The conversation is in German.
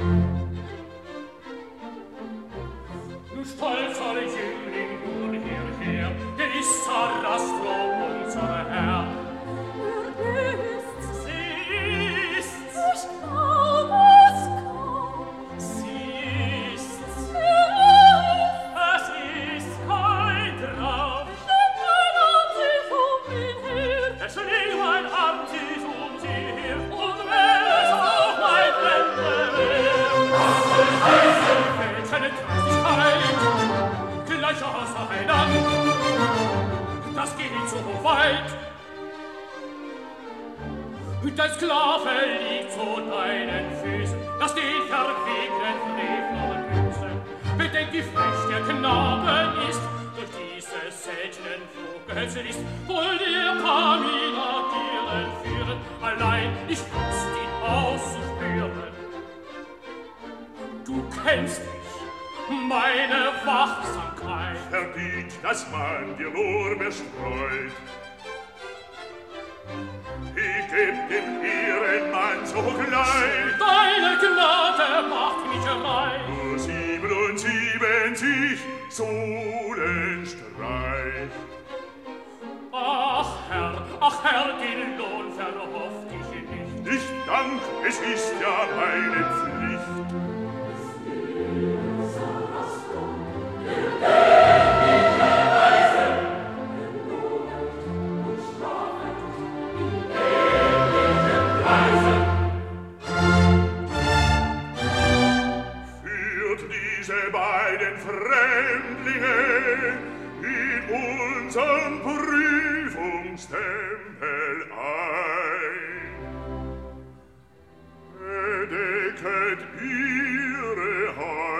Du stolzer Jüngling, nun hierher, gewiss Sarastro, unser Herr. Sie ist's. Ich glaub es kaum. Sie ist's. Es ist kein Traum. Mein Arm sich um ihn her. Es liegt mein Arm sich um sie her. Und wenn es auch mein Ende wär, fällt seine Dreistigkeit gleich auseinander. Das geht so weit. Der Sklave liegt zu deinen Füßen, lass den verwegenen Frevel büßen. Bedenk, wie frech der Knabe ist, durch diese seltenen Vogelslist, wohl der Pamina dir entführen, allein ich lust ihn auszuspüren. Du kennst mich, meine Wachsamkeit. Verbiet, dass man dir nur bestreut. Ich geb dem Ehrenmann sogleich Deine Gnade macht mich reich. nur 77 Sohlenstreich. Ach Herr, den Lohn verhofft ich nicht. Nicht Dank, es ist ja meine Pflicht. Beiden Fremdlinge in unseren Prüfungstempel ein. Bedecket ihre Hand